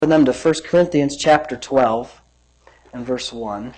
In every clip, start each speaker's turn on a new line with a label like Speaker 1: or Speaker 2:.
Speaker 1: them to 1 Corinthians chapter 12 and verse 1.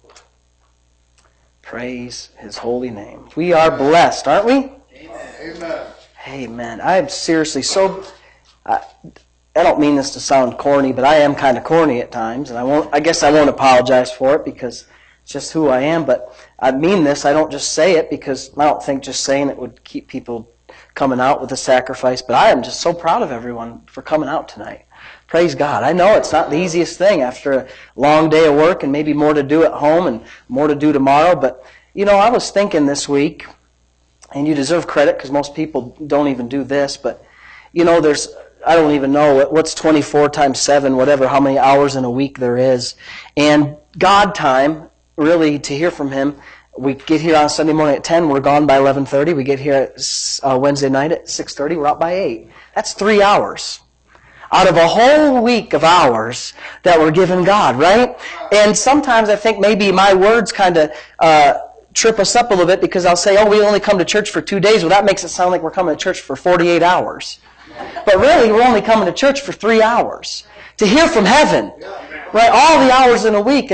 Speaker 1: Praise His holy name. We are blessed, aren't we?
Speaker 2: Amen.
Speaker 1: Amen. I'm seriously so... I don't mean this to sound corny, but I am kind of corny at times, and I guess I won't apologize for it because it's just who I am. But I mean this. I don't just say it because I don't think just saying it would keep people coming out with a sacrifice. But I am just so proud of everyone for coming out tonight. Praise God. I know it's not the easiest thing after a long day of work and maybe more to do at home and more to do tomorrow. But, you know, I was thinking this week, and you deserve credit because most people don't even do this, but, you know, I don't even know what's 24 times 7, whatever, how many hours in a week there is. And God time, really, to hear from Him, we get here on Sunday morning at 10, we're gone by 11:30. We get here at Wednesday night at 6:30, we're out by 8. That's 3 hours out of a whole week of hours that we're giving God, right? And sometimes I think maybe my words kind of trip us up a little bit because I'll say, oh, we only come to church for 2 days. Well, that makes it sound like we're coming to church for 48 hours. But really, we're only coming to church for 3 hours to hear from heaven. Right? All the hours in a week,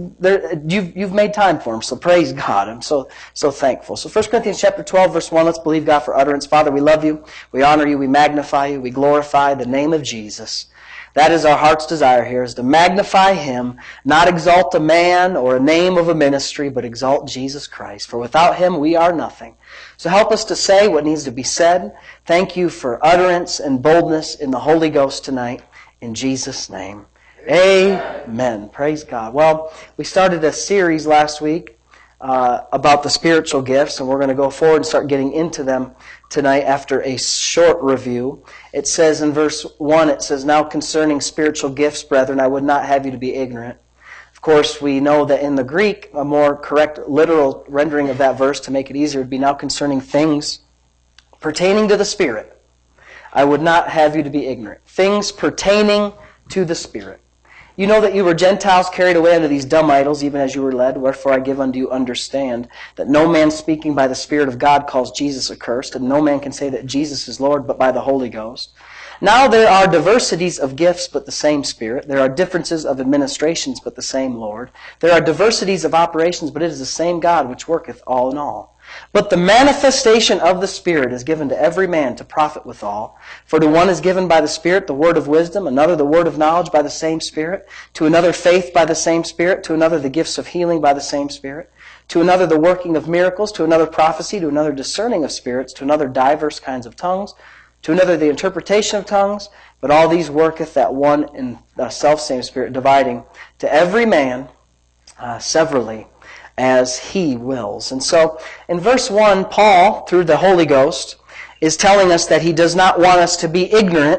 Speaker 1: you've made time for Him. So praise God. I'm so thankful. So 1 Corinthians chapter 12, verse 1, let's believe God for utterance. Father, we love You. We honor You. We magnify You. We glorify the name of Jesus. That is our heart's desire here, is to magnify Him, not exalt a man or a name of a ministry, but exalt Jesus Christ. For without Him, we are nothing. So help us to say what needs to be said. Thank You for utterance and boldness in the Holy Ghost tonight. In Jesus' name. Amen. Praise God. Well, we started a series last week about the spiritual gifts, and we're going to go forward and start getting into them tonight after a short review. It says in verse 1, it says, now concerning spiritual gifts, brethren, I would not have you to be ignorant. Of course, we know that in the Greek, a more correct literal rendering of that verse to make it easier would be now concerning things pertaining to the Spirit. I would not have you to be ignorant. Things pertaining to the Spirit. You know that you were Gentiles carried away unto these dumb idols, even as you were led. Wherefore I give unto you understand that no man speaking by the Spirit of God calls Jesus accursed, and no man can say that Jesus is Lord but by the Holy Ghost. Now there are diversities of gifts, but the same Spirit. There are differences of administrations, but the same Lord. There are diversities of operations, but it is the same God which worketh all in all. But the manifestation of the Spirit is given to every man to profit withal. For to one is given by the Spirit the word of wisdom, another the word of knowledge by the same Spirit, to another faith by the same Spirit, to another the gifts of healing by the same Spirit, to another the working of miracles, to another prophecy, to another discerning of spirits, to another diverse kinds of tongues, to another the interpretation of tongues. But all these worketh that one and the selfsame Spirit, dividing to every man severally as He wills. And so, in verse 1, Paul, through the Holy Ghost, is telling us that he does not want us to be ignorant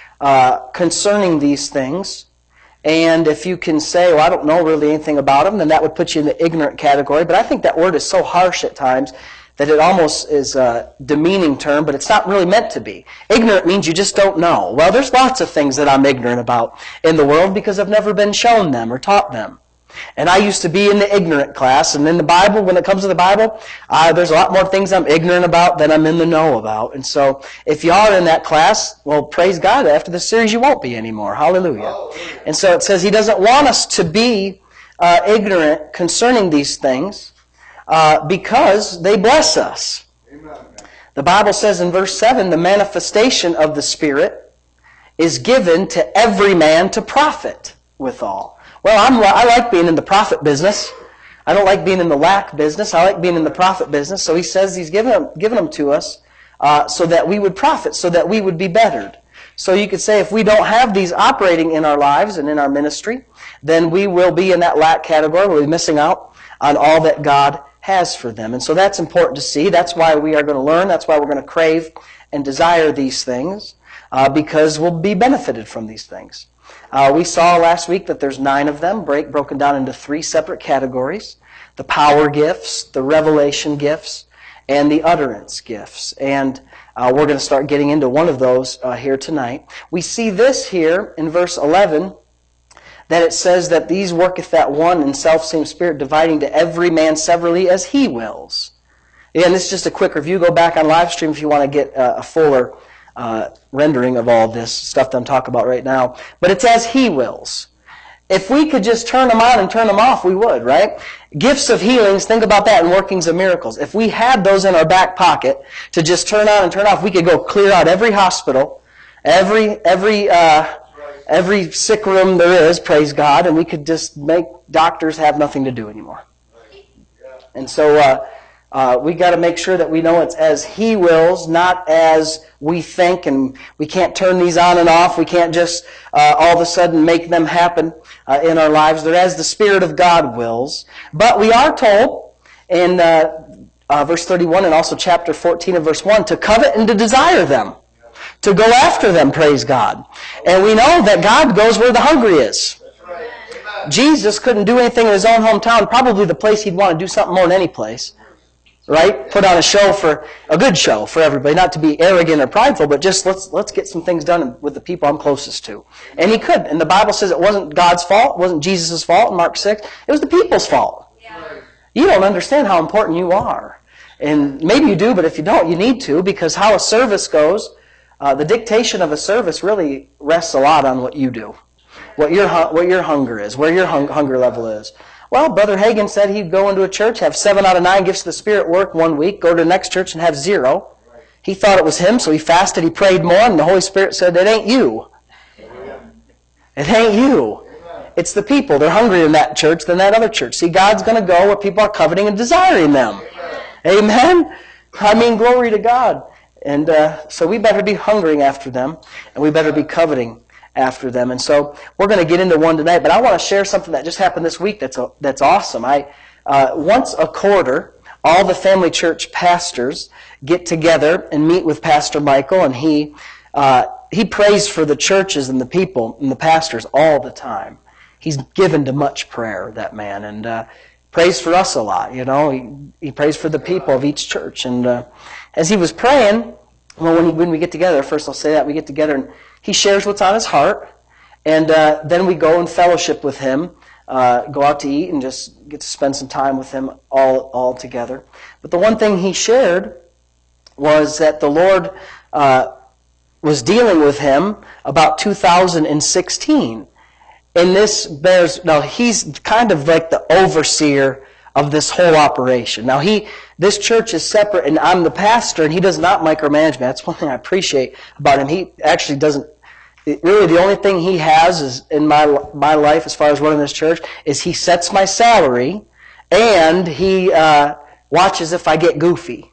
Speaker 1: concerning these things. And if you can say, well, I don't know really anything about them, then that would put you in the ignorant category. But I think that word is so harsh at times that it almost is a demeaning term, but it's not really meant to be. Ignorant means you just don't know. Well, there's lots of things that I'm ignorant about in the world because I've never been shown them or taught them. And I used to be in the ignorant class, and in the Bible, when it comes to the Bible, there's a lot more things I'm ignorant about than I'm in the know about. And so, if you are in that class, well, praise God, after this series you won't be anymore. Hallelujah. And so it says He doesn't want us to be ignorant concerning these things because they bless us. Amen. The Bible says in verse 7, the manifestation of the Spirit is given to every man to profit withal. Well, I like being in the profit business. I don't like being in the lack business. I like being in the profit business. So He says He's given them to us so that we would profit, so that we would be bettered. So you could say if we don't have these operating in our lives and in our ministry, then we will be in that lack category. We'll be missing out on all that God has for them. And so that's important to see. That's why we are going to learn. That's why we're going to crave and desire these things because we'll be benefited from these things. We saw last week that there's 9 of them, broken down into 3 separate categories. The power gifts, the revelation gifts, and the utterance gifts. And we're going to start getting into one of those here tonight. We see this here in verse 11, that it says that these worketh that one and selfsame Spirit, dividing to every man severally as He wills. And this is just a quick review. Go back on live stream if you want to get a fuller rendering of all this stuff that I'm talking about right now. But it's as He wills. If we could just turn them on and turn them off, we would, right? Gifts of healings, think about that, and workings of miracles. If we had those in our back pocket to just turn on and turn off, we could go clear out every hospital, every sick room there is, praise God, and we could just make doctors have nothing to do anymore. And so we got to make sure that we know it's as He wills, not as we think, and we can't turn these on and off. We can't just all of a sudden make them happen in our lives. They're as the Spirit of God wills. But we are told in verse 31 and also chapter 14 and verse 1 to covet and to desire them, to go after them, praise God. And we know that God goes where the hungry is. Jesus couldn't do anything in His own hometown, probably the place He'd want to do something more than any place. Right? Put on a good show for everybody, not to be arrogant or prideful, but just let's get some things done with the people I'm closest to. And He could. And the Bible says it wasn't God's fault, it wasn't Jesus' fault in Mark 6, it was the people's fault. Yeah. You don't understand how important you are. And maybe you do, but if you don't, you need to, because how a service goes, the dictation of a service really rests a lot on what you do, what your hunger is, where your hunger level is. Well, Brother Hagin said he'd go into a church, have 7 out of 9 gifts of the Spirit work one week, go to the next church and have 0. He thought it was him, so he fasted, he prayed more, and the Holy Spirit said, it ain't you. It ain't you. It's the people. They're hungrier in that church than that other church. See, God's going to go where people are coveting and desiring them. Amen? I mean, glory to God. And so we better be hungering after them, and we better be coveting after them. And so we're going to get into one tonight, but I want to share something that just happened this week that's awesome. Once a quarter, all the family church pastors get together and meet with Pastor Michael, and he prays for the churches and the people and the pastors all the time. He's given to much prayer, that man, and prays for us a lot. You know, he prays for the people of each church. And as he was praying, well, when we get together, first I'll say that we get together and he shares what's on his heart, and then we go and fellowship with him, go out to eat and just get to spend some time with him all together. But the one thing he shared was that the Lord was dealing with him about 2016. And now he's kind of like the overseer of this whole operation. Now this church is separate, and I'm the pastor, and he does not micromanage me. That's one thing I appreciate about him. He actually doesn't. Really, the only thing he has is in my life, as far as running this church, is he sets my salary, and he watches if I get goofy.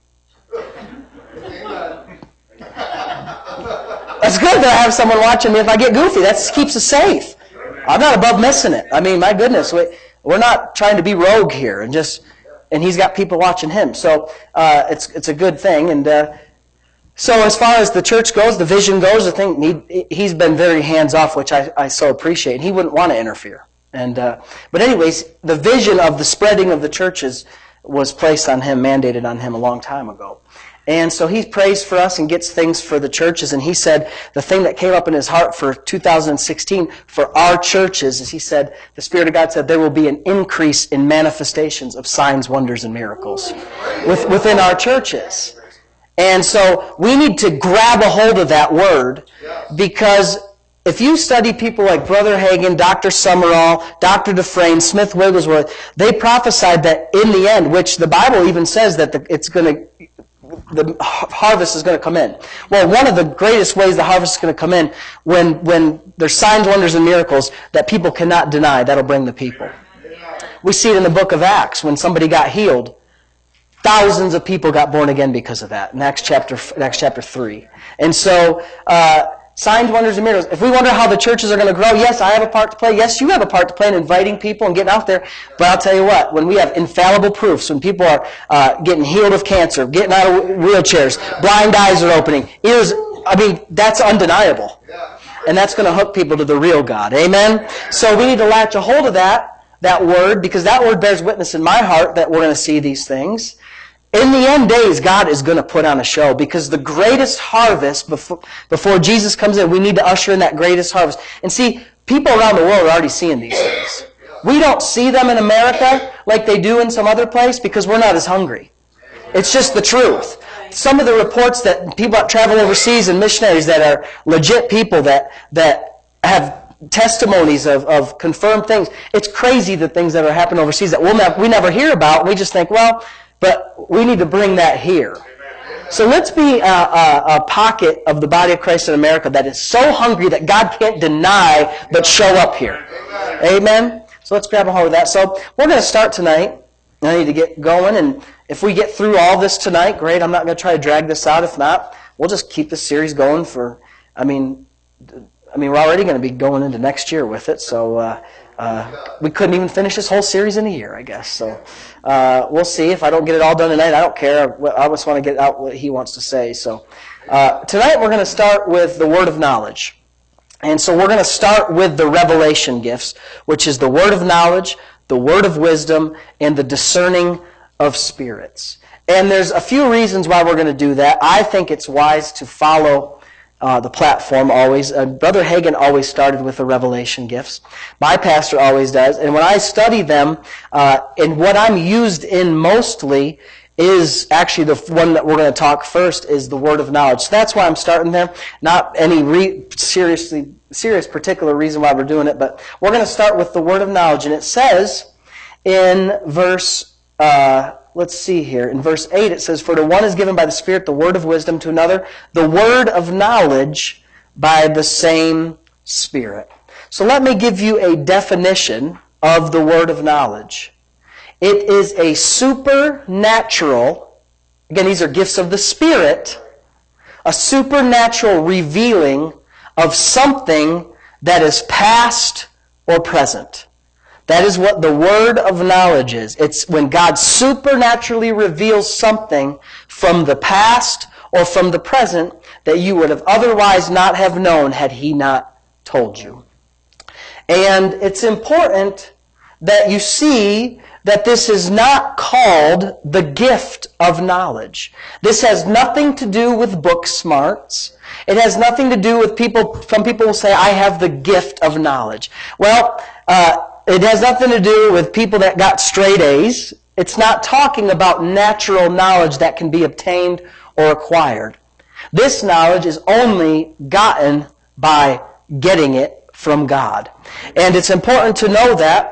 Speaker 1: That's good that I have someone watching me if I get goofy. That keeps us safe. I'm not above missing it. I mean, my goodness, we're not trying to be rogue here, and he's got people watching him. So it's a good thing. And so as far as the church goes, the vision goes, the thing he's been very hands off, which I so appreciate. And he wouldn't want to interfere. And but anyways, the vision of the spreading of the churches was placed on him, mandated on him a long time ago. And so he prays for us and gets things for the churches. And he said the thing that came up in his heart for 2016 for our churches is he said, the Spirit of God said there will be an increase in manifestations of signs, wonders, and miracles within our churches. And so we need to grab a hold of that word, because if you study people like Brother Hagin, Dr. Summerall, Dr. Dufresne, Smith Wigglesworth, they prophesied that in the end, which the Bible even says that the harvest is going to come in. Well, one of the greatest ways the harvest is going to come in when there's signs, wonders, and miracles that people cannot deny. That'll bring the people. We see it in the book of Acts when somebody got healed. Thousands of people got born again because of that in Acts chapter 3. And so signs, wonders, and miracles. If we wonder how the churches are going to grow, yes, I have a part to play. Yes, you have a part to play in inviting people and getting out there. But I'll tell you what, when we have infallible proofs, when people are getting healed of cancer, getting out of wheelchairs, blind eyes are opening, ears, that's undeniable. And that's going to hook people to the real God. Amen? So we need to latch a hold of that word, because that word bears witness in my heart that we're going to see these things. In the end days, God is going to put on a show, because the greatest harvest, before Jesus comes in, we need to usher in that greatest harvest. And see, people around the world are already seeing these things. We don't see them in America like they do in some other place because we're not as hungry. It's just the truth. some of the reports that people that travel overseas and missionaries that are legit people that have testimonies of confirmed things. It's crazy the things that are happening overseas that we never hear about. We just think, well, but we need to bring that here. So let's be a pocket of the body of Christ in America that is so hungry that God can't deny but show up here. Amen? So let's grab a hold of that. So we're going to start tonight. I need to get going, and if we get through all this tonight, great. I'm not going to try to drag this out. If not, we'll just keep the series going for, I mean, we're already going to be going into next year with it, so we couldn't even finish this whole series in a year, I guess. So we'll see. If I don't get it all done tonight, I don't care. I just want to get out what he wants to say. So tonight we're going to start with the word of knowledge. And so we're going to start with the revelation gifts, which is the word of knowledge, the word of wisdom, and the discerning of spirits. And there's a few reasons why we're going to do that. I think it's wise to follow the platform always. Brother Hagin always started with the revelation gifts. My pastor always does. And when I study them, and what I'm used in mostly is actually the one that we're going to talk first is the word of knowledge. So that's why I'm starting there. Not any serious particular reason why we're doing it, but we're going to start with the word of knowledge. And it says in verse, let's see here, in verse 8 it says, "For to one is given by the Spirit the word of wisdom, to another the word of knowledge by the same Spirit." So let me give you a definition of the word of knowledge. It is a supernatural, again, these are gifts of the Spirit, a supernatural revealing of something that is past or present. That is what the word of knowledge is. It's when God supernaturally reveals something from the past or from the present that you would have otherwise not have known had He not told you. And it's important that you see that this is not called the gift of knowledge. This has nothing to do with book smarts. It has nothing to do with people, some people will say, I have the gift of knowledge. Well, it has nothing to do with people that got straight A's. It's not talking about natural knowledge that can be obtained or acquired. This knowledge is only gotten by getting it from God. And it's important to know that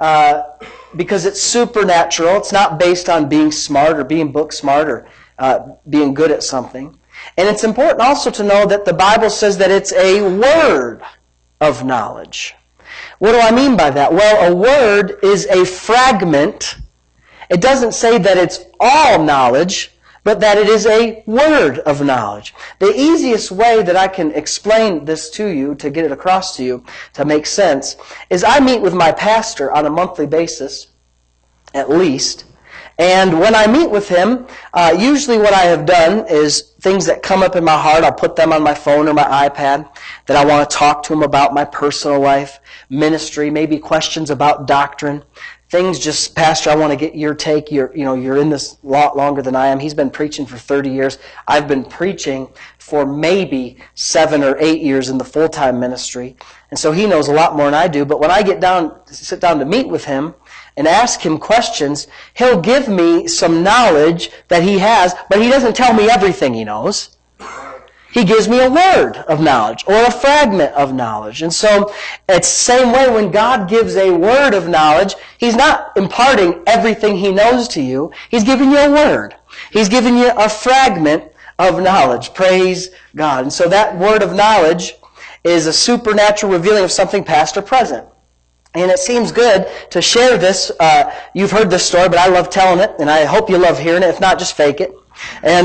Speaker 1: because it's supernatural. It's not based on being smart or being book smart or being good at something. And it's important also to know that the Bible says that it's a word of knowledge. What do I mean by that? Well, a word is a fragment. It doesn't say that it's all knowledge, but that it is a word of knowledge. The easiest way that I can explain this to you, to get it across to you, to make sense, is I meet with my pastor on a monthly basis, at least. And when I meet with him, usually what I have done is things that come up in my heart, I'll put them on my phone or my iPad, that I want to talk to him about my personal life, ministry, maybe questions about doctrine. Things just, Pastor, I want to get your take. You're in this a lot longer than I am. He's been preaching for 30 years. I've been preaching for maybe 7 or 8 years in the full-time ministry. And so he knows a lot more than I do. But when I sit down to meet with him and ask him questions, he'll give me some knowledge that he has, but he doesn't tell me everything he knows. He gives me a word of knowledge or a fragment of knowledge. And so it's the same way when God gives a word of knowledge, He's not imparting everything He knows to you. He's giving you a word. He's giving you a fragment of knowledge. Praise God. And so that word of knowledge is a supernatural revealing of something past or present. And it seems good to share this. You've heard this story, but I love telling it, and I hope you love hearing it. If not, just fake it. And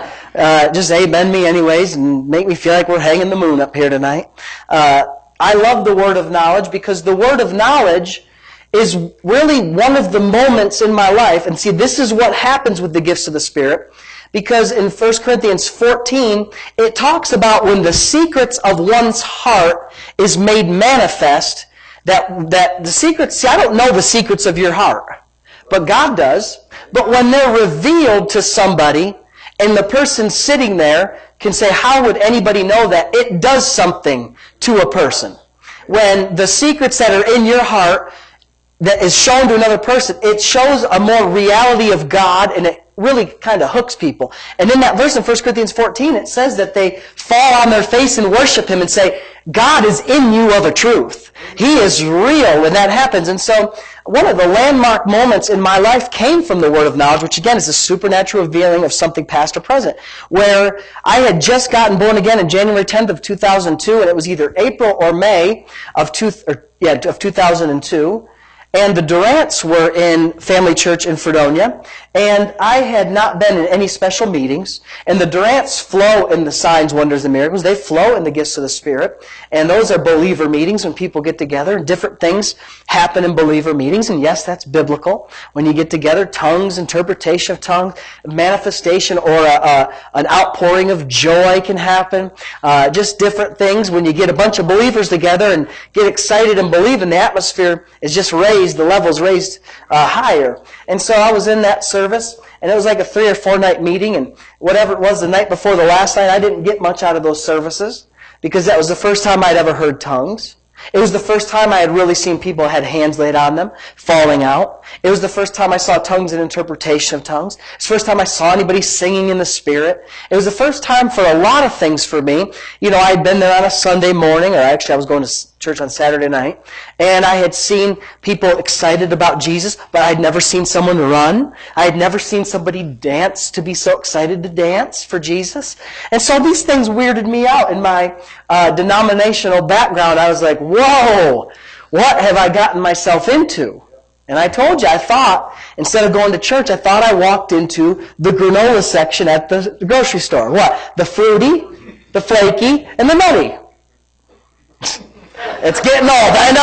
Speaker 1: just amen me anyways and make me feel like we're hanging the moon up here tonight. I love the word of knowledge because the word of knowledge is really one of the moments in my life. And see, this is what happens with the gifts of the Spirit. Because in 1 Corinthians 14, it talks about when the secrets of one's heart is made manifest, that the secrets, see, I don't know the secrets of your heart, but God does. But when they're revealed to somebody, and the person sitting there can say, how would anybody know that? It does something to a person. When the secrets that are in your heart that is shown to another person, it shows a more reality of God, and it really kind of hooks people. And in that verse in 1 Corinthians 14, it says that they fall on their face and worship Him and say, God is in you of a truth. He is real when that happens. And so one of the landmark moments in my life came from the word of knowledge, which again is a supernatural revealing of something past or present, where I had just gotten born again in January 10th of 2002, and it was either April or May of 2002. And the Durants were in Family Church in Fredonia, and I had not been in any special meetings. And the Durants flow in the signs, wonders, and miracles. They flow in the gifts of the Spirit. And those are believer meetings when people get together. And different things happen in believer meetings. And yes, that's biblical. When you get together, tongues, interpretation of tongues, manifestation, or an outpouring of joy can happen. Just different things. When you get a bunch of believers together and get excited and believe, and the atmosphere is just raised, the levels raised higher. And so I was in that service, and it was like a 3 or 4 night meeting, and whatever it was the night before the last night, I didn't get much out of those services because that was the first time I'd ever heard tongues. It was the first time I had really seen people had hands laid on them, falling out. It was the first time I saw tongues and interpretation of tongues. It's the first time I saw anybody singing in the Spirit. It was the first time for a lot of things for me. You know, I'd been there on a Sunday morning, or actually I was going to church on Saturday night, and I had seen people excited about Jesus, but I'd never seen someone run. I had never seen somebody dance to be so excited to dance for Jesus. And so these things weirded me out in my denominational background. I was like, whoa, what have I gotten myself into? And I told you, I thought, instead of going to church, I thought I walked into the granola section at the grocery store. What? The fruity, the flaky, and the nutty. It's getting old, I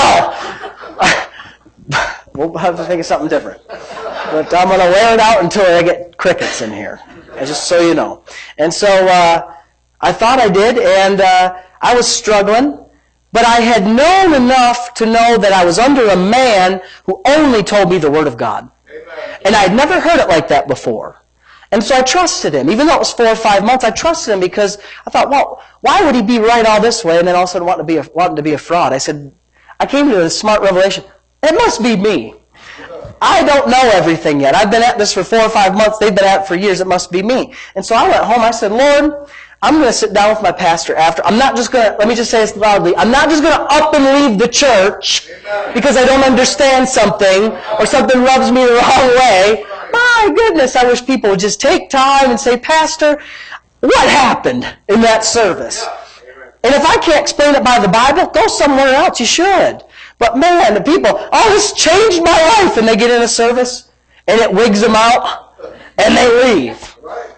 Speaker 1: know. We'll have to think of something different. But I'm going to wear it out until I get crickets in here, just so you know. And so I thought I did, and I was struggling. But I had known enough to know that I was under a man who only told me the Word of God. Amen. And I had never heard it like that before. And so I trusted him. Even though it was 4 or 5 months, I trusted him because I thought, well, why would he be right all this way and then all of a sudden wanting to be a fraud? I said, I came to a smart revelation. It must be me. I don't know everything yet. I've been at this for 4 or 5 months. They've been at it for years. It must be me. And so I went home. I said, Lord, I'm going to sit down with my pastor after. I'm not just going to, let me just say this loudly, I'm not just going to up and leave the church because I don't understand something or something rubs me the wrong way. My goodness, I wish people would just take time and say, Pastor, what happened in that service? And if I can't explain it by the Bible, go somewhere else. You should. But man, the people, oh, this changed my life. And they get in a service and it wigs them out and they leave.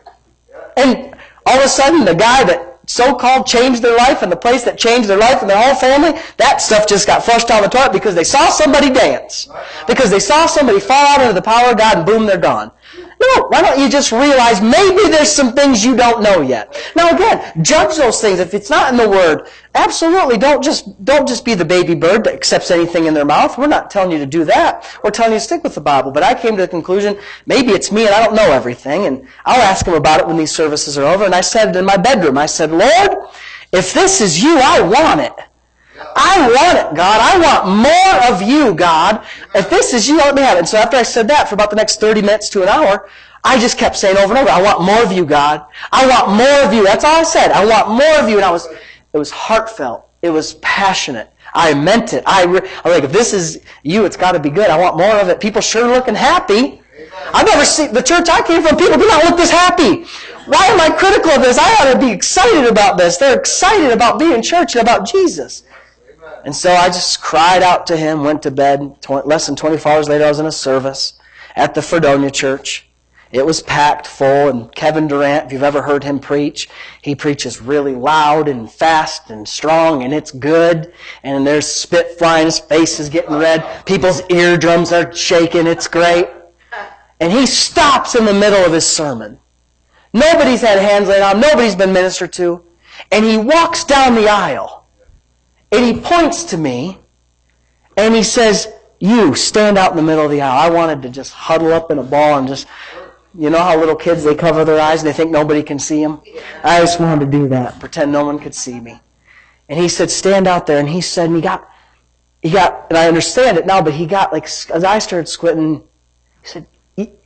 Speaker 1: And all of a sudden, the guy that so-called changed their life and the place that changed their life and their whole family, that stuff just got flushed down the toilet because they saw somebody dance. Because they saw somebody fall out under the power of God and boom, they're gone. No, why don't you just realize maybe there's some things you don't know yet. Now again, judge those things. If it's not in the Word, absolutely don't just be the baby bird that accepts anything in their mouth. We're not telling you to do that. We're telling you to stick with the Bible. But I came to the conclusion, maybe it's me and I don't know everything, and I'll ask him about it when these services are over. And I said in my bedroom, I said, Lord, if this is you, I want it. I want it, God. I want more of you, God. If this is you, let me have it. And so after I said that for about the next 30 minutes to an hour, I just kept saying over and over, I want more of you, God. I want more of you. That's all I said. I want more of you. And it was heartfelt. It was passionate. I meant it. I'm like, if this is you, it's got to be good. I want more of it. People sure looking happy. I've never seen, the church I came from, people do not look this happy. Why am I critical of this? I ought to be excited about this. They're excited about being in church and about Jesus. And so I just cried out to him, went to bed. Less than 24 hours later, I was in a service at the Fredonia Church. It was packed full, and Kevin Durant, if you've ever heard him preach, he preaches really loud and fast and strong, and it's good. And there's spit flying, his face is getting red. People's eardrums are shaking, it's great. And he stops in the middle of his sermon. Nobody's had hands laid on him, nobody's been ministered to. And he walks down the aisle. And he points to me, and he says, you, stand out in the middle of the aisle. I wanted to just huddle up in a ball and just, you know how little kids, they cover their eyes and they think nobody can see them? I just wanted to do that, pretend no one could see me. And he said, stand out there. And he said, and he got, and I understand it now, but he got like, his eyes started squinting. He said,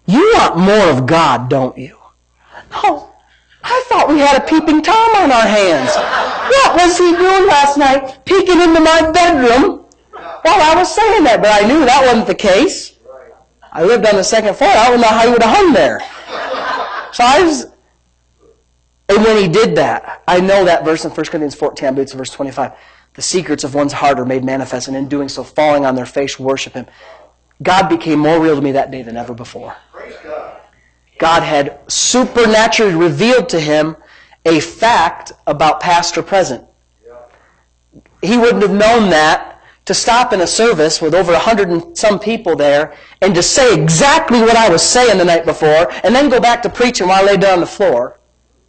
Speaker 1: You want more of God, don't you? No. I thought we had a peeping Tom on our hands. What was he doing last night, peeking into my bedroom while I was saying that? But I knew that wasn't the case. I lived on the second floor. I don't know how he would have hung there. And when he did that, I know that verse in 1 Corinthians 14, I believe it's verse 25. The secrets of one's heart are made manifest, and in doing so, falling on their face, worship Him. God became more real to me that day than ever before. God had supernaturally revealed to him a fact about past or present. He wouldn't have known that to stop in a service with over 100 and some people there and to say exactly what I was saying the night before and then go back to preaching while I lay down on the floor.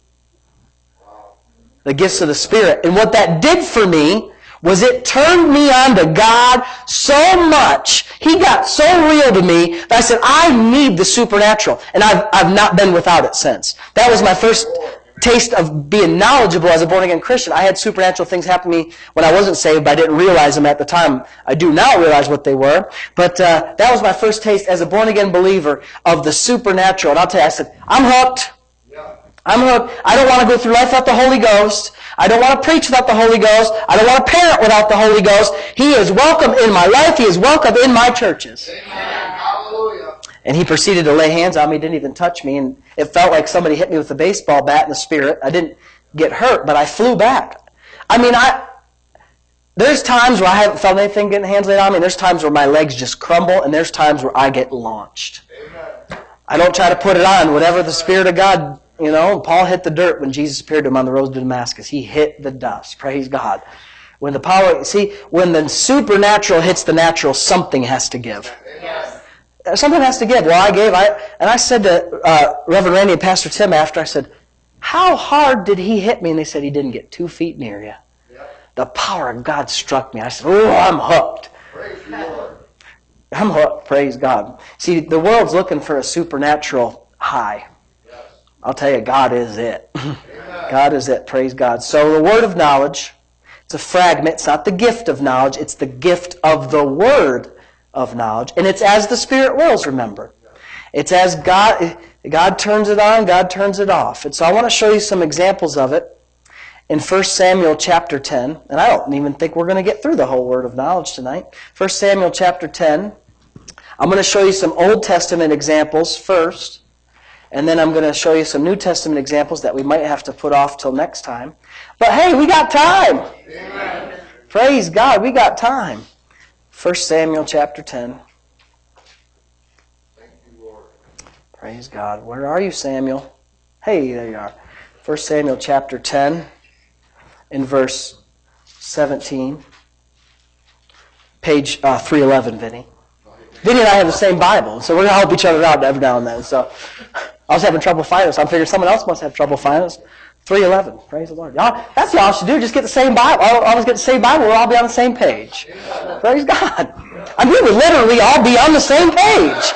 Speaker 1: The gifts of the Spirit. And what that did for me was it turned me on to God so much. He got so real to me that I said, I need the supernatural. And I've not been without it since. That was my first taste of being knowledgeable as a born-again Christian. I had supernatural things happen to me when I wasn't saved, but I didn't realize them at the time. I do now realize what they were. But that was my first taste as a born-again believer of the supernatural. And I'll tell you, I said, I'm hooked. I'm hooked. I don't want to go through life without the Holy Ghost. I don't want to preach without the Holy Ghost. I don't want to parent without the Holy Ghost. He is welcome in my life. He is welcome in my churches. Amen. Hallelujah. And he proceeded to lay hands on me, didn't even touch me, and it felt like somebody hit me with a baseball bat in the spirit. I didn't get hurt, but I flew back. I mean, there's times where I haven't felt anything getting hands laid on me, and there's times where my legs just crumble, and there's times where I get launched. Amen. I don't try to put it on. Whatever the Spirit of God, Paul hit the dirt when Jesus appeared to him on the road to Damascus. He hit the dust. Praise God. When the supernatural hits the natural, something has to give. Yes. Something has to give. Well, I said to Reverend Randy and Pastor Tim after, I said, how hard did he hit me? And they said, he didn't get 2 feet near you. Yep. The power of God struck me. I said, I'm hooked. Praise the Lord. I'm hooked. Praise God. See, the world's looking for a supernatural high. I'll tell you, God is it. Amen. God is it. Praise God. So the word of knowledge, it's a fragment. It's not the gift of knowledge. It's the gift of the word of knowledge. And it's as the Spirit wills, remember. It's as God turns it on, God turns it off. And so I want to show you some examples of it in 1 Samuel chapter 10. And I don't even think we're going to get through the whole word of knowledge tonight. 1 Samuel chapter 10. I'm going to show you some Old Testament examples first. And then I'm going to show you some New Testament examples that we might have to put off till next time. But hey, we got time. Amen. Praise God, we got time. 1 Samuel chapter 10. Thank you, Lord. Praise God. Where are you, Samuel? Hey, there you are. 1 Samuel chapter 10 in verse 17. Page 311, Vinny. Vinny and I have the same Bible, so we're going to help each other out every now and then. So I was having trouble finding it, so I figured someone else must have trouble finding it. 311. Praise the Lord. Y'all, that's what y'all should do. Just get the same Bible. Always get the same Bible. We'll all be on the same page. Praise God. I mean, we would literally all be on the same page.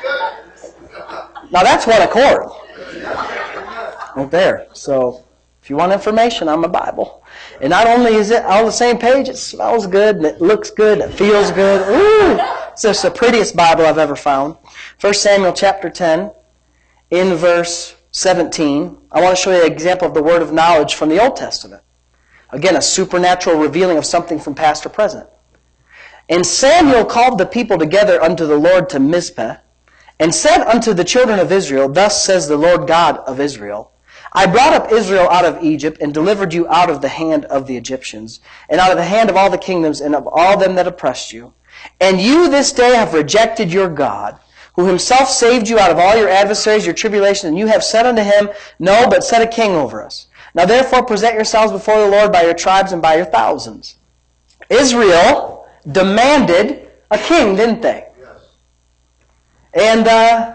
Speaker 1: Now that's one accord. Right there. So if you want information on my Bible. And not only is it on the same page, it smells good, and it looks good, and it feels good. Ooh! It's just the prettiest Bible I've ever found. 1 Samuel chapter 10, in verse 17, I want to show you an example of the word of knowledge from the Old Testament. Again, a supernatural revealing of something from past or present. And Samuel called the people together unto the Lord to Mizpeh, and said unto the children of Israel, Thus says the Lord God of Israel, I brought up Israel out of Egypt, and delivered you out of the hand of the Egyptians, and out of the hand of all the kingdoms, and of all them that oppressed you. And you this day have rejected your God, who himself saved you out of all your adversaries, your tribulation, and you have said unto him, No, but set a king over us. Now therefore present yourselves before the Lord by your tribes and by your thousands. Israel demanded a king, didn't they? And,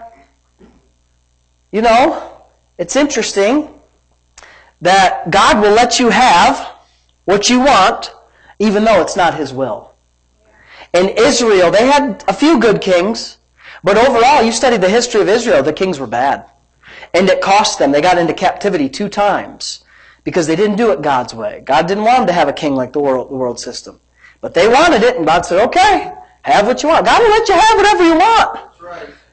Speaker 1: it's interesting that God will let you have what you want, even though it's not His will. In Israel, they had a few good kings, but overall, you study the history of Israel, the kings were bad. And it cost them. They got into captivity 2 times because they didn't do it God's way. God didn't want them to have a king like the world system. But they wanted it, and God said, okay, have what you want. God will let you have whatever you want. That's right.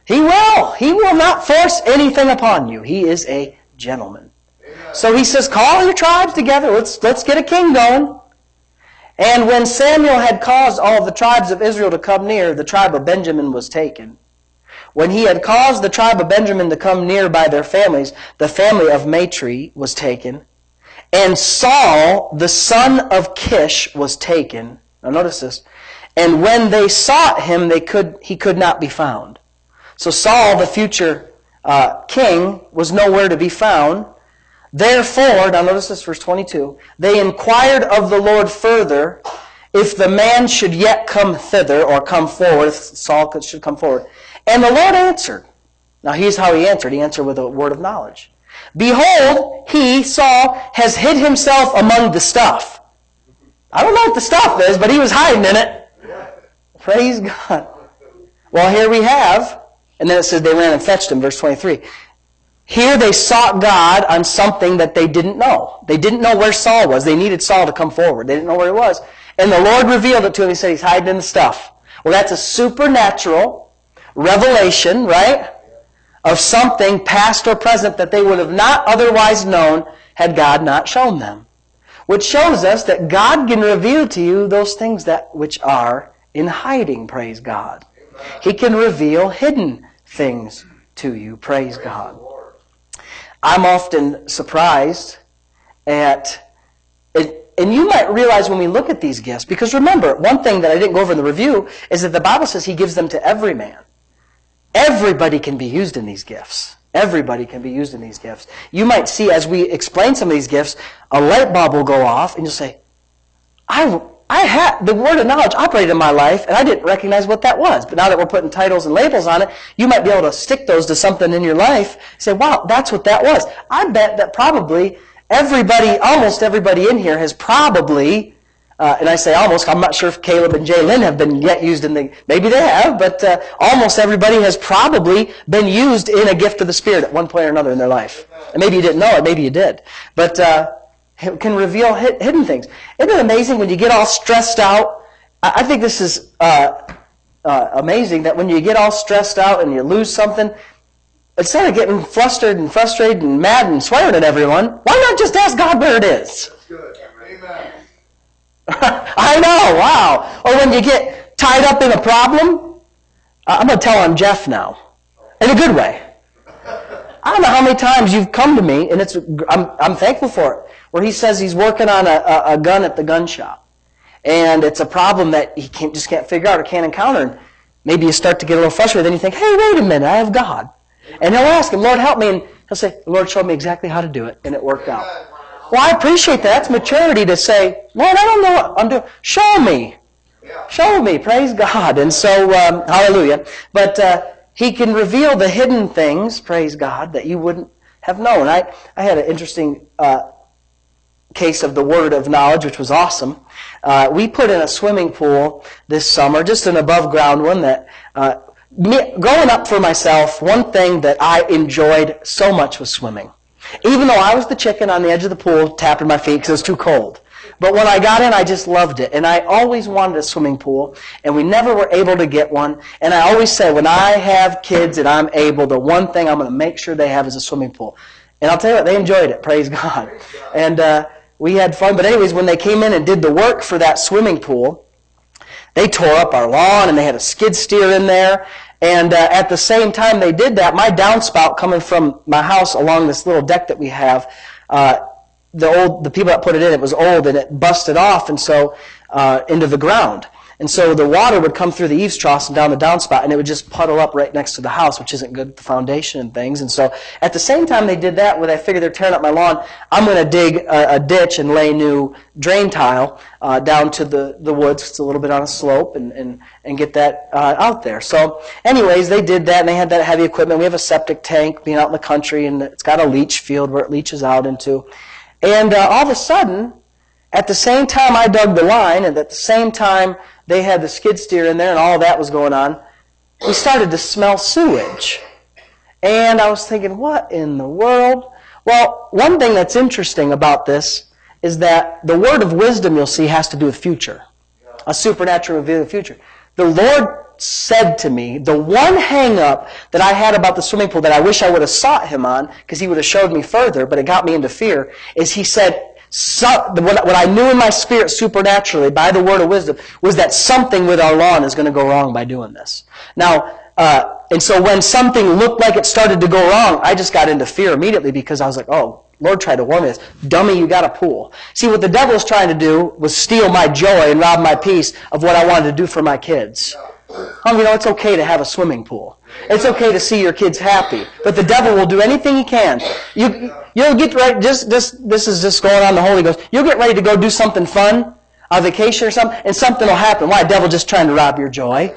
Speaker 1: He will. He will not force anything upon you. He is a gentleman. Amen. So he says, call your tribes together. Let's get a king going. And when Samuel had caused all the tribes of Israel to come near, the tribe of Benjamin was taken. When he had caused the tribe of Benjamin to come near by their families, the family of Matri was taken. And Saul, the son of Kish, was taken. Now notice this. And when they sought him, he could not be found. So Saul, the future king, was nowhere to be found. Therefore, now notice this, verse 22, they inquired of the Lord further if the man should yet come thither, or come forward, if Saul should come forward. And the Lord answered. Now here's how he answered. He answered with a word of knowledge. Behold, he, Saul, has hid himself among the stuff. I don't know what the stuff is, but he was hiding in it. Praise God. Well, here we have, and then it says they ran and fetched him, verse 23. Here they sought God on something that they didn't know. They didn't know where Saul was. They needed Saul to come forward. They didn't know where he was. And the Lord revealed it to him. He said he's hiding in the stuff. Well, that's a supernatural revelation, right? Of something past or present that they would have not otherwise known had God not shown them. Which shows us that God can reveal to you those things that which are in hiding, praise God. He can reveal hidden things to you, praise God. I'm often surprised at it, and you might realize when we look at these gifts, because remember, one thing that I didn't go over in the review is that the Bible says He gives them to every man. Everybody can be used in these gifts. Everybody can be used in these gifts. You might see, as we explain some of these gifts, a light bulb will go off, and you'll say, I had the word of knowledge operated in my life, and I didn't recognize what that was. But now that we're putting titles and labels on it, you might be able to stick those to something in your life. Say, wow, that's what that was. I bet that probably everybody, almost everybody in here has probably, and I say almost, I'm not sure if Caleb and Jay Lynn have been yet used in the, maybe they have, but almost everybody has probably been used in a gift of the Spirit at one point or another in their life. And maybe you didn't know it, maybe you did. But it can reveal hidden things. Isn't it amazing when you get all stressed out? I think this is amazing that when you get all stressed out and you lose something, instead of getting flustered and frustrated and mad and swearing at everyone, why not just ask God where it is?
Speaker 2: That's good. Amen.
Speaker 1: I know, wow. Or when you get tied up in a problem, I'm going to tell on Jeff now, in a good way. I don't know how many times you've come to me, and I'm thankful for it, where he says he's working on a gun at the gun shop. And it's a problem that he just can't figure out or can't encounter. And maybe you start to get a little frustrated, then you think, hey, wait a minute, I have God. And he'll ask him, Lord, help me. And he'll say, the Lord showed me exactly how to do it, and it worked out. Well, I appreciate that. That's maturity to say, Lord, I don't know what I'm doing. Show me. Show me. Praise God. And so, hallelujah. But He can reveal the hidden things, praise God, that you wouldn't have known. I had an interesting case of the word of knowledge, which was awesome. We put in a swimming pool this summer, just an above ground one that, growing up for myself, one thing that I enjoyed so much was swimming. Even though I was the chicken on the edge of the pool, tapping my feet because it was too cold. But when I got in, I just loved it. And I always wanted a swimming pool, and we never were able to get one. And I always say, when I have kids and I'm able, the one thing I'm going to make sure they have is a swimming pool. And I'll tell you what, they enjoyed it, praise God. And we had fun. But anyways, when they came in and did the work for that swimming pool, they tore up our lawn, and they had a skid steer in there. And at the same time they did that, my downspout coming from my house along this little deck that we have, the people that put it in, it was old and it busted off, and so into the ground. And so the water would come through the eaves troughs and down the downspout, and it would just puddle up right next to the house, which isn't good for the foundation and things. And so at the same time they did that, when I figured they're tearing up my lawn, I'm going to dig a ditch and lay new drain tile down to the woods. It's a little bit on a slope, and get that out there. So anyways, they did that, and they had that heavy equipment. We have a septic tank being out in the country, and it's got a leach field where it leaches out into. And all of a sudden, at the same time I dug the line, and at the same time they had the skid steer in there and all of that was going on, we started to smell sewage. And I was thinking, what in the world? Well, one thing that's interesting about this is that the word of wisdom, you'll see, has to do with future. A supernatural reveal of the future. the Lord said to me, the one hang-up that I had about the swimming pool that I wish I would have sought Him on, because He would have showed me further, but it got me into fear, is He said, what I knew in my spirit supernaturally by the word of wisdom was that something with our lawn is going to go wrong by doing this. Now, and so when something looked like it started to go wrong, I just got into fear immediately because I was like, oh, Lord tried to warn me this. Dummy, you got a pool. See, what the devil was trying to do was steal my joy and rob my peace of what I wanted to do for my kids. It's okay to have a swimming pool. It's okay to see your kids happy. But the devil will do anything he can. You'll get ready, this is just going on the Holy Ghost. You'll get ready to go do something fun, a vacation or something, and something will happen. Why? The devil just trying to rob your joy.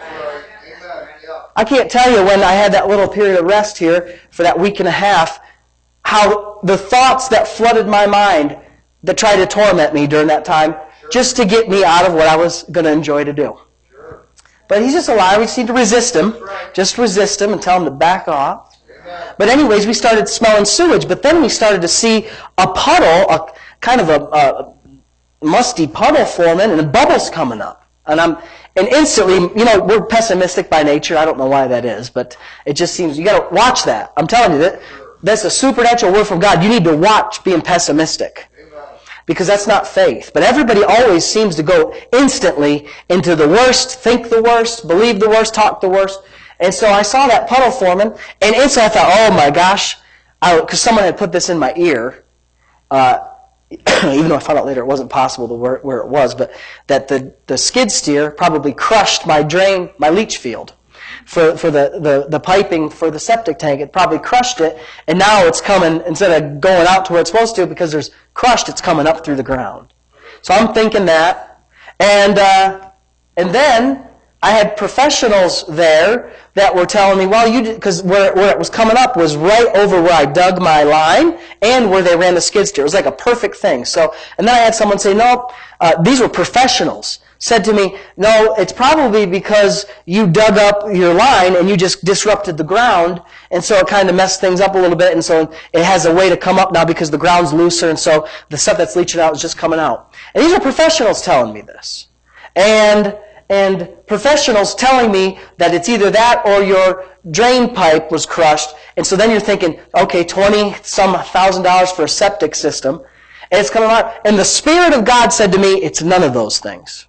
Speaker 1: I can't tell you when I had that little period of rest here for that week and a half, how the thoughts that flooded my mind that tried to torment me during that time just to get me out of what I was going to enjoy to do. But He's just a liar. We just need to resist Him. Just resist Him and tell Him to back off. But anyways, we started smelling sewage. But then we started to see a puddle, a kind of a musty puddle forming, and bubbles coming up. And instantly, we're pessimistic by nature. I don't know why that is, but it just seems, you got to watch that. I'm telling you, that's a supernatural word from God. You need to watch being pessimistic. Because that's not faith. But everybody always seems to go instantly into the worst, think the worst, believe the worst, talk the worst. And so I saw that puddle forming, and instantly I thought, oh my gosh, because someone had put this in my ear, even though I found out later it wasn't possible to where it was, but that the skid steer probably crushed my leach field. For the piping for the septic tank, it probably crushed it, and now it's coming, instead of going out to where it's supposed to, because there's crushed, it's coming up through the ground. So I'm thinking that, and then I had professionals there that were telling me, well, because where it was coming up was right over where I dug my line and where they ran the skid steer. It was like a perfect thing. So, and then I had someone say, no, these were professionals. Said to me, no, it's probably because you dug up your line and you just disrupted the ground, and so it kind of messed things up a little bit, and so it has a way to come up now because the ground's looser, and so the stuff that's leaching out is just coming out. And these are professionals telling me this. And professionals telling me that it's either that or your drain pipe was crushed, and so then you're thinking, okay, $20,000 for a septic system, and it's coming out. And the Spirit of God said to me, it's none of those things.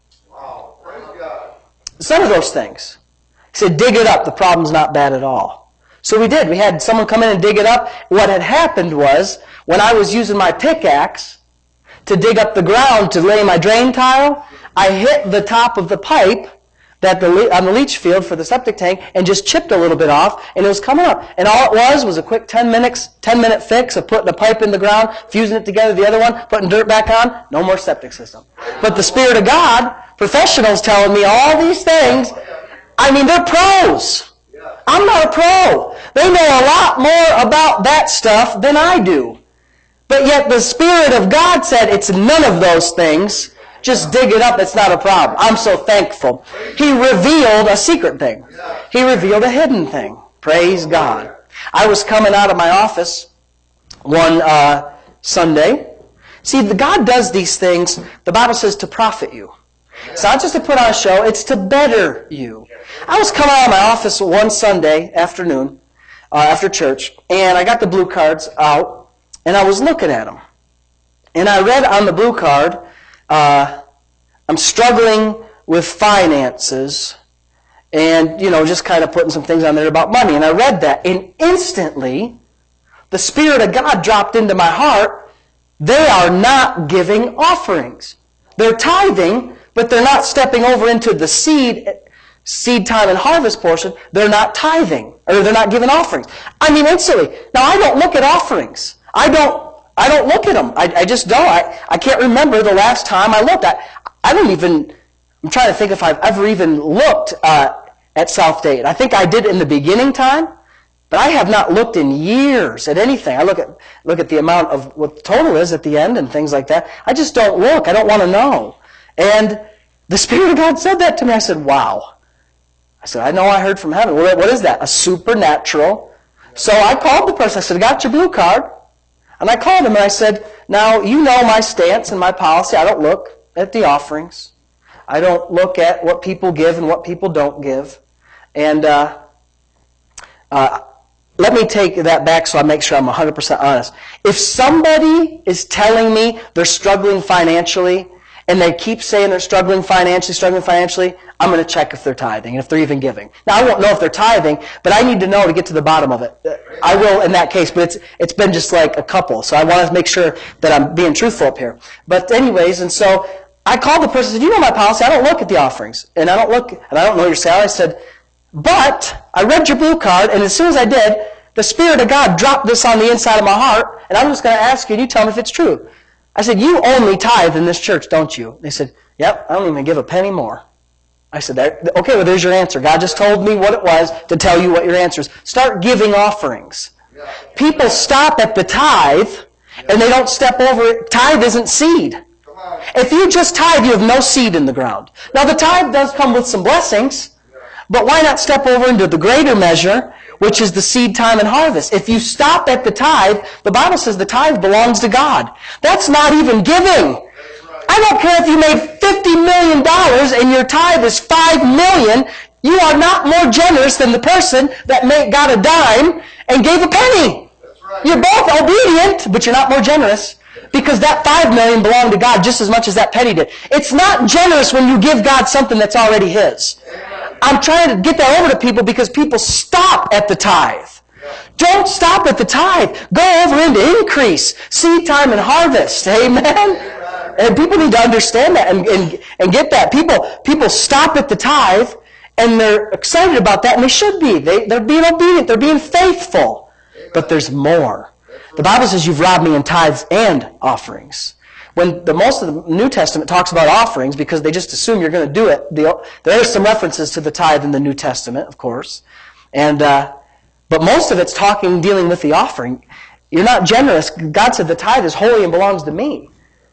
Speaker 1: It's none of those things. He said, dig it up. The problem's not bad at all. So we did. We had someone come in and dig it up. What had happened was, when I was using my pickaxe to dig up the ground to lay my drain tile, I hit the top of the pipe on the leach field for the septic tank and just chipped a little bit off, and it was coming up. And all it was a quick 10-minute fix of putting a pipe in the ground, fusing it together, the other one, putting dirt back on, no more septic system. But the Spirit of God, professionals telling me all these things, they're pros. I'm not a pro. They know a lot more about that stuff than I do. But yet the Spirit of God said it's none of those things. Just dig it up, it's not a problem. I'm so thankful. He revealed a secret thing. He revealed a hidden thing. Praise God. I was coming out of my office one Sunday. See, God does these things, the Bible says, to profit you. It's not just to put on a show, it's to better you. I was coming out of my office one Sunday afternoon, after church, and I got the blue cards out, and I was looking at them. And I read on the blue card, I'm struggling with finances, and, just kind of putting some things on there about money. And I read that, and instantly, the Spirit of God dropped into my heart. They are not giving offerings. They're tithing, but they're not stepping over into the seed time and harvest portion. They're not tithing, or they're not giving offerings. Instantly. Now, I don't look at offerings. I don't look at them. I just don't. I can't remember the last time I looked. I'm trying to think if I've ever even looked at South Dayton. I think I did in the beginning time, but I have not looked in years at anything. I look at the amount of what the total is at the end and things like that. I just don't look. I don't want to know. And the Spirit of God said that to me. I said, wow. I said, I know I heard from heaven. What is that? A supernatural. So I called the person. I said, I got your blue card. And I called him and I said, now, you know my stance and my policy. I don't look at the offerings. I don't look at what people give and what people don't give. And let me take that back so I make sure I'm 100% honest. If somebody is telling me they're struggling financially, and they keep saying they're struggling financially, I'm going to check if they're tithing and if they're even giving. Now, I won't know if they're tithing, but I need to know to get to the bottom of it. I will in that case, but it's been just like a couple, so I want to make sure that I'm being truthful up here. But anyways, and so I called the person and said, you know my policy, I don't look at the offerings, and I don't know your salary. I said, but I read your blue card, and as soon as I did, the Spirit of God dropped this on the inside of my heart, and I'm just going to ask you, and you tell me if it's true. I said, you only tithe in this church, don't you? They said, yep, I don't even give a penny more. I said, okay, well, there's your answer. God just told me what it was to tell you what your answer is. Start giving offerings. People stop at the tithe, and they don't step over it. Tithe isn't seed. If you just tithe, you have no seed in the ground. Now, the tithe does come with some blessings, but why not step over into the greater measure, which is the seed time and harvest? If you stop at the tithe, the Bible says the tithe belongs to God. That's not even giving. I don't care if you made $50 million and your tithe is $5 million. You are not more generous than the person that got a dime and gave a penny. You're both obedient, but you're not more generous. Because that $5 million belonged to God just as much as that penny did. It's not generous when you give God something that's already His. I'm trying to get that over to people because people stop at the tithe. Don't stop at the tithe. Go over into increase, seed time and harvest. Amen? And people need to understand that and get that. People stop at the tithe and they're excited about that, and they should be. They're being obedient. They're being faithful. But there's more. The Bible says you've robbed me in tithes and offerings. When most of the New Testament talks about offerings, because they just assume you're going to do it, there are some references to the tithe in the New Testament, of course. But most of it's dealing with the offering. You're not generous. God said the tithe is holy and belongs to me.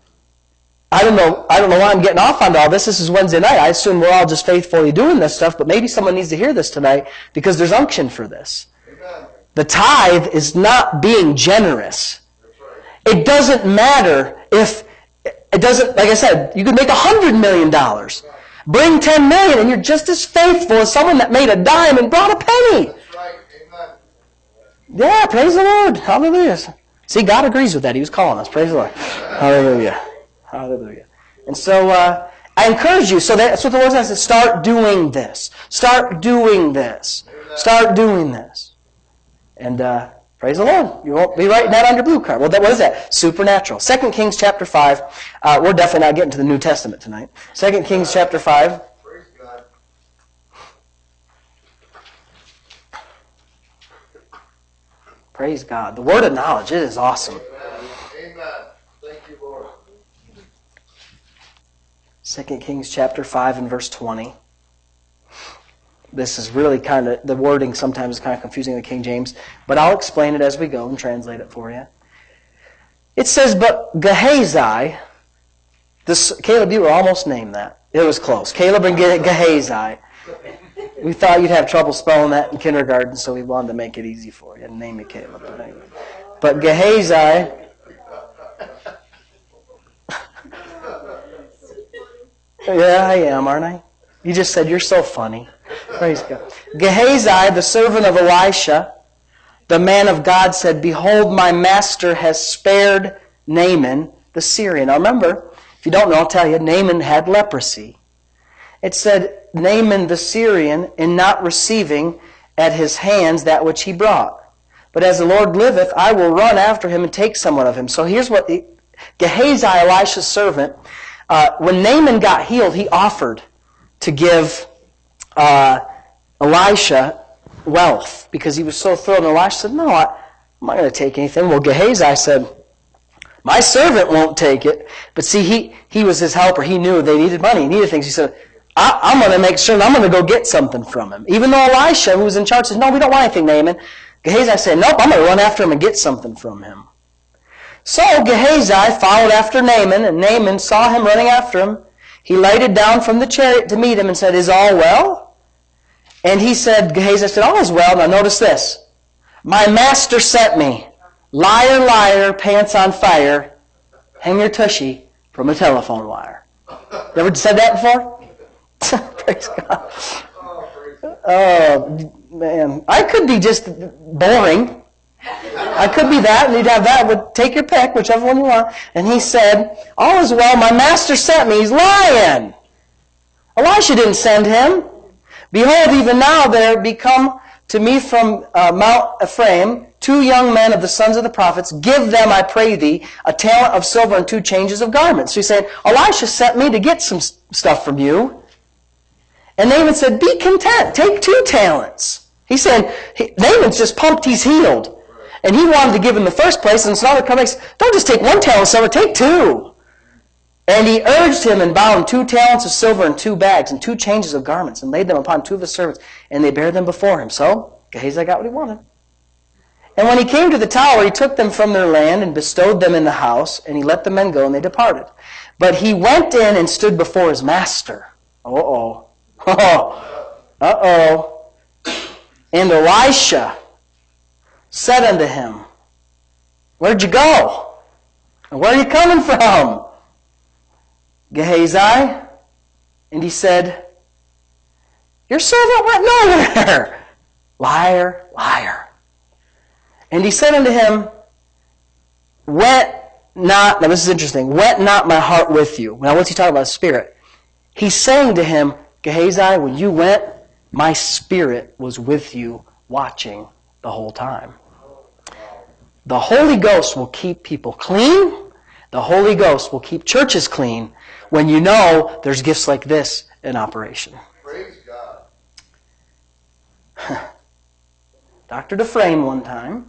Speaker 1: I don't know why I'm getting off on all this. This is Wednesday night. I assume we're all just faithfully doing this stuff, but maybe someone needs to hear this tonight because there's unction for this. Amen. The tithe is not being generous. It doesn't matter if it doesn't, like I said, you could make $100 million. Bring $10 million and you're just as faithful as someone that made a dime and brought a penny. Yeah, praise the Lord. Hallelujah. See, God agrees with that. He was calling us. Praise the Lord. Hallelujah. Hallelujah. And so I encourage you. So that's what the Lord says. Start doing this. Start doing this. Start doing this. And praise the Lord. You won't be writing that on your blue card. Well, what is that? Supernatural. 2 Kings chapter 5. We're definitely not getting to the New Testament tonight. 2 Kings chapter 5.
Speaker 2: Praise God.
Speaker 1: Praise God. The word of knowledge, it is awesome.
Speaker 2: Amen. Thank you, Lord.
Speaker 1: 2 Kings chapter 5 and verse 20. This is really kind of, the wording sometimes is kind of confusing in the King James, but I'll explain it as we go and translate it for you. It says, but Gehazi, Caleb, you were almost named that. It was close. Caleb and Gehazi. We thought you'd have trouble spelling that in kindergarten, so we wanted to make it easy for you and name it Caleb. But Gehazi, yeah, I am, aren't I? You just said you're so funny. Praise God. Gehazi, the servant of Elisha, the man of God, said, behold, my master has spared Naaman the Syrian. Now remember, if you don't know, I'll tell you, Naaman had leprosy. It said, Naaman the Syrian, in not receiving at his hands that which he brought. But as the Lord liveth, I will run after him and take somewhat of him. So here's what Gehazi, Elisha's servant, when Naaman got healed, he offered to give Elisha wealth because he was so thrilled. And Elisha said, no, I'm not going to take anything. Well, Gehazi said, my servant won't take it. But see, he was his helper. He knew they needed money. He needed things. He said, I'm going to make sure I'm going to go get something from him. Even though Elisha, who was in charge, said, no, we don't want anything, Naaman. Gehazi said, nope, I'm going to run after him and get something from him. So Gehazi followed after Naaman, and Naaman saw him running after him. He lighted down from the chariot to meet him and said, is all well? And he said, Gehazi said, all is well. Now notice this. My master sent me. Liar, liar, pants on fire, hang your tushy from a telephone wire. You ever said that before? Praise God.
Speaker 2: Oh, praise God.
Speaker 1: Oh, man. I could be just boring. I could be that, and you'd have that. Would take your pick, whichever one you want. And he said, all is well, my master sent me. He's lying. Elisha didn't send him. Behold, even now there be come to me from Mount Ephraim 2 young men of the sons of the prophets. Give them, I pray thee, a talent of silver and 2 changes of garments. So he's saying, Elisha sent me to get some stuff from you. And Naaman said, be content. Take 2 talents. He said, Naaman's just pumped he's healed. And he wanted to give in the first place, and so now the company says, don't just take 1 talent of silver, take 2. And he urged him and bound 2 talents of silver in 2 bags and 2 changes of garments, and laid them upon 2 of his servants, and they bare them before him. So Gehazi got what he wanted. And when he came to the tower, he took them from their land and bestowed them in the house, and he let the men go, and they departed. But he went in and stood before his master. Uh-oh. Uh-oh. And Elisha said unto him, where'd you go? And where are you coming from? Gehazi. And he said, your servant went nowhere. Liar, liar. And he said unto him, now this is interesting, went not my heart with you. Now what's he talking about? Spirit. He's saying to him, Gehazi, when you went, my spirit was with you watching the whole time. The Holy Ghost will keep people clean. The Holy Ghost will keep churches clean when you know there's gifts like this in operation.
Speaker 2: Praise God.
Speaker 1: Dr. Dufresne one time,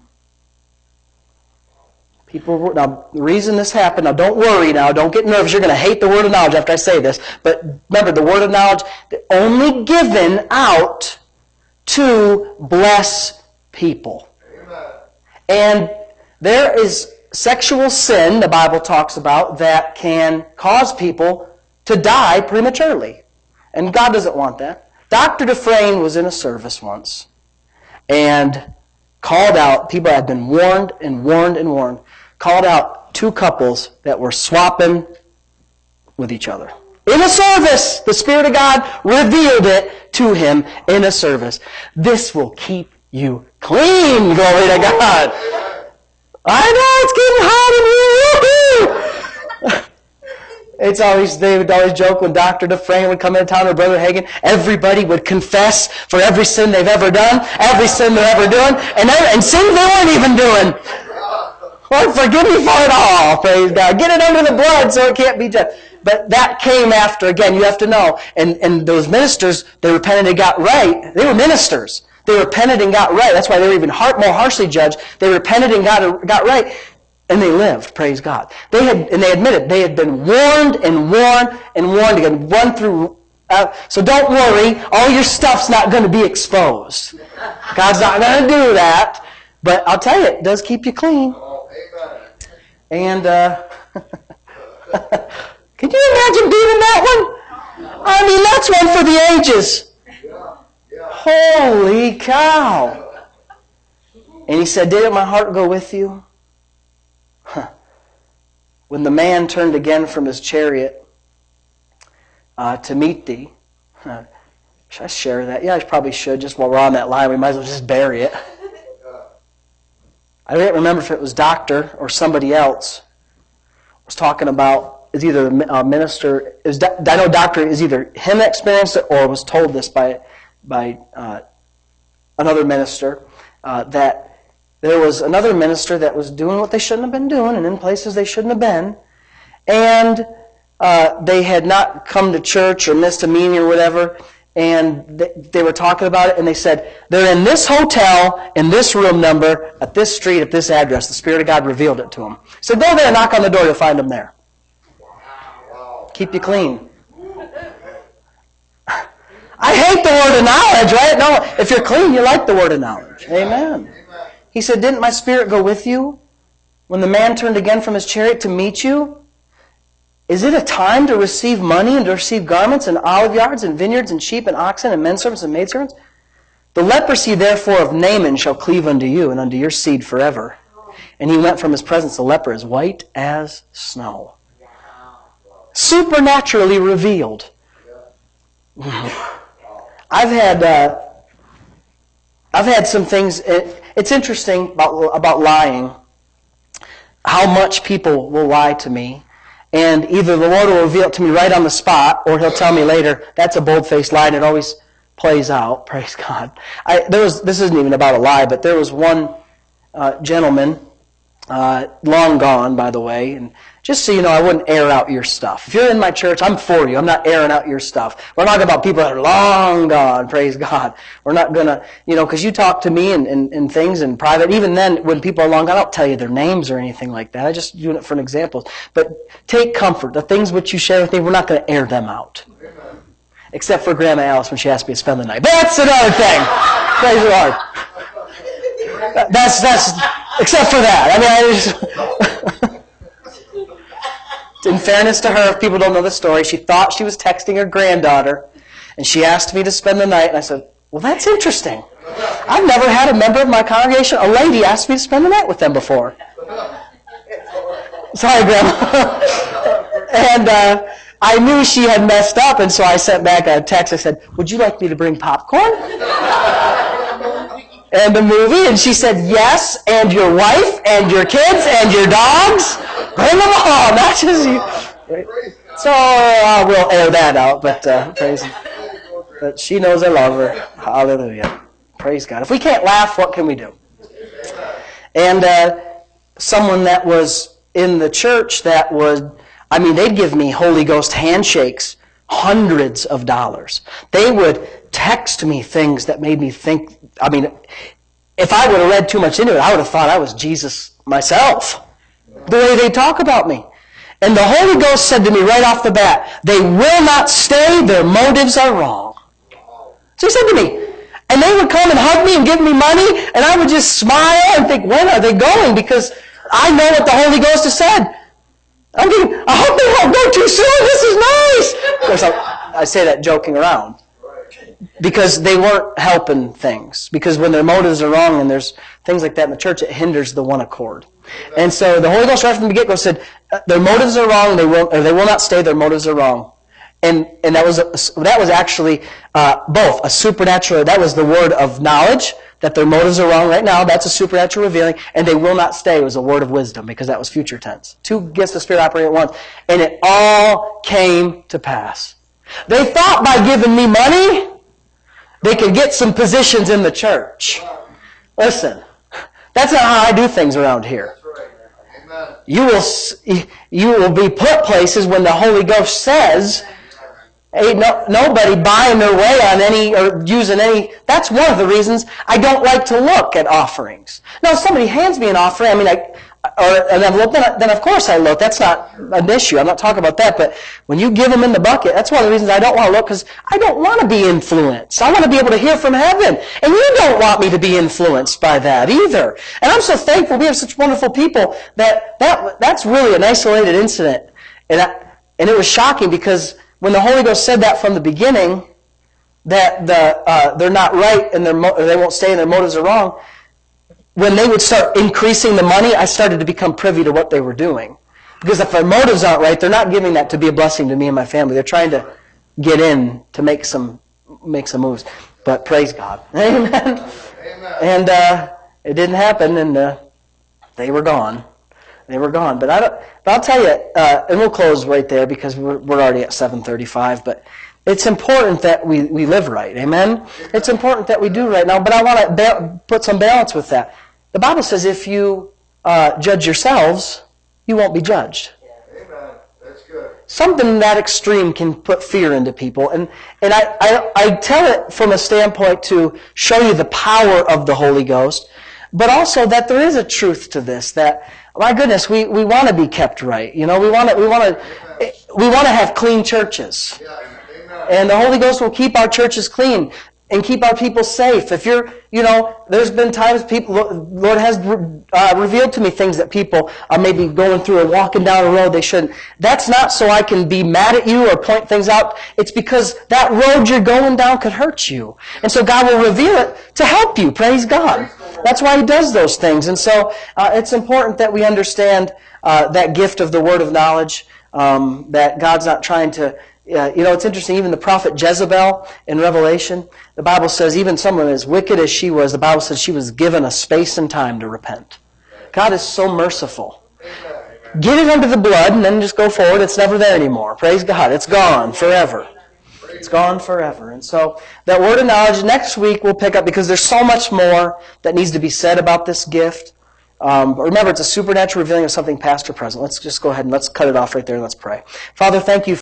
Speaker 1: now the reason this happened, now don't worry now, don't get nervous, you're going to hate the word of knowledge after I say this, but remember the word of knowledge, only given out to bless people.
Speaker 2: Amen.
Speaker 1: And there is sexual sin, the Bible talks about, that can cause people to die prematurely. And God doesn't want that. Dr. Dufresne was in a service once and called out, people had been warned and warned and warned, called out 2 couples that were swapping with each other. In a service, the Spirit of God revealed it to him in a service. This will keep you clean, glory to God. I know, it's getting hot in here. They would always joke when Dr. Dufresne would come into town or Brother Hagin, everybody would confess for every sin they've ever done, every sin they're ever doing, and sin they weren't even doing. Lord, forgive me for it all, praise God. Get it under the blood so it can't be judged. But that came after, again, you have to know, and those ministers, they repented and got right. They were ministers. They repented and got right. That's why they were even more harshly judged. They repented and got right. And they lived, praise God. They admitted they had been warned and warned and warned again, run through. So don't worry, all your stuff's not going to be exposed. God's not going to do that. But I'll tell you, it does keep you clean.
Speaker 2: Oh, amen.
Speaker 1: And can you imagine doing that one? I mean, that's one for the ages.
Speaker 2: Yeah.
Speaker 1: Holy cow. And he said, did my heart go with you? When the man turned again from his chariot to meet thee. Should I share that? Yeah, I probably should. Just while we're on that line, we might as well just bury it. I don't remember if it was Doctor or somebody else was talking about, is either a minister, I know Doctor is either him experienced it or was told this by another minister, that there was another minister that was doing what they shouldn't have been doing and in places they shouldn't have been, and they had not come to church or missed a meeting or whatever, and they were talking about it, and they said, they're in this hotel, in this room number, at this street, at this address. The Spirit of God revealed it to them. He said, go there, knock on the door, you'll find them there.
Speaker 2: Wow.
Speaker 1: Keep you clean. I hate the word of knowledge, right? No, if you're clean, you like the word of knowledge. Amen. He said, didn't my Spirit go with you when the man turned again from his chariot to meet you? Is it a time to receive money and to receive garments and olive yards and vineyards and sheep and oxen and menservants and maidservants? The leprosy therefore of Naaman shall cleave unto you and unto your seed forever. And he went from his presence, the leper as white as snow. Supernaturally revealed. I've had some things. It's interesting about lying, how much people will lie to me, and either the Lord will reveal it to me right on the spot, or He'll tell me later, that's a bold-faced lie, and it always plays out. Praise God. This isn't even about a lie, but there was one gentleman, long gone, by the way, and just so you know, I wouldn't air out your stuff. If you're in my church, I'm for you. I'm not airing out your stuff. We're talking about people that are long gone, praise God. We're not going to, because you talk to me and things in private. Even then, when people are long gone, I don't tell you their names or anything like that. I just do it for an example. But take comfort. The things which you share with me, we're not going to air them out.
Speaker 2: Amen.
Speaker 1: Except for Grandma Alice when she asked me to spend the night. But that's another thing. Praise the Lord. That's except for that. In fairness to her, if people don't know the story, she thought she was texting her granddaughter, and she asked me to spend the night, and I said, well, that's interesting. I've never had a member of my congregation, a lady, ask me to spend the night with them before. Sorry, Grandma. And I knew she had messed up, and so I sent back a text. I said, would you like me to bring popcorn? And the movie, and she said, yes, and your wife, and your kids, and your dogs. Bring them all, not just you. So we'll air that out, but praise Him. But she knows I love her. Hallelujah. Praise God. If we can't laugh, what can we do? And someone that was in the church that would, they'd give me Holy Ghost handshakes, hundreds of dollars. They would text me things that made me think, if I would have read too much into it, I would have thought I was Jesus myself. The way they talk about me. And the Holy Ghost said to me right off the bat, they will not stay, their motives are wrong. So He said to me, and they would come and hug me and give me money, and I would just smile and think, when are they going? Because I know what the Holy Ghost has said. I hope they won't go too soon, this is nice. Of course, I say that joking around. Because they weren't helping things. Because when their motives are wrong and there's things like that in the church, it hinders the one accord. And so the Holy Ghost right from the get-go said, their motives are wrong, they will not stay, their motives are wrong. And that was actually both a supernatural, that was the word of knowledge, that their motives are wrong right now, that's a supernatural revealing, and they will not stay was a word of wisdom, because that was future tense. Two gifts of the Spirit operate at once. And it all came to pass. They thought by giving me money, they could get some positions in the church. Listen, that's not how I do things around here. You will be put places when the Holy Ghost says, ain't nobody buying their way on any or using any. That's one of the reasons I don't like to look at offerings. Now, if somebody hands me an offering, or an envelope, then of course I look. That's not an issue. I'm not talking about that. But when you give them in the bucket, that's one of the reasons I don't want to look, because I don't want to be influenced. I want to be able to hear from heaven. And you don't want me to be influenced by that either. And I'm so thankful we have such wonderful people that's really an isolated incident. And it was shocking, because when the Holy Ghost said that from the beginning, that they're not right and they won't stay and their motives are wrong, when they would start increasing the money, I started to become privy to what they were doing. Because if their motives aren't right, they're not giving that to be a blessing to me and my family. They're trying to get in to make some moves. But praise God. Amen.
Speaker 2: Amen.
Speaker 1: And it didn't happen, and they were gone. They were gone. But I'll tell you, and we'll close right there because we're already at 7:35, but it's important that we live right. Amen? It's important that we do right now, but I want to put some balance with that. The Bible says if you judge yourselves, you won't be judged.
Speaker 2: Amen. That's good.
Speaker 1: Something that extreme can put fear into people. And I tell it from a standpoint to show you the power of the Holy Ghost, but also that there is a truth to this, that, my goodness, we want to be kept right. We want to have clean churches.
Speaker 2: Yeah. Amen.
Speaker 1: And the Holy Ghost will keep our churches clean and keep our people safe. If you're, there's been times Lord has revealed to me things that people are maybe going through or walking down a road they shouldn't. That's not so I can be mad at you or point things out. It's because that road you're going down could hurt you. And so God will reveal it to help you. Praise God. That's why He does those things. And so it's important that we understand that gift of the word of knowledge, that God's not trying to It's interesting, even the prophet Jezebel in Revelation, the Bible says even someone as wicked as she was, the Bible says she was given a space and time to repent. God is so merciful.
Speaker 2: Amen.
Speaker 1: Get it under the blood and then just go forward. It's never there anymore. Praise God. It's gone forever. It's gone forever. And so that word of knowledge, next week we'll pick up because there's so much more that needs to be said about this gift. Remember, it's a supernatural revealing of something past or present. Let's just go ahead and let's cut it off right there and let's pray. Father, thank you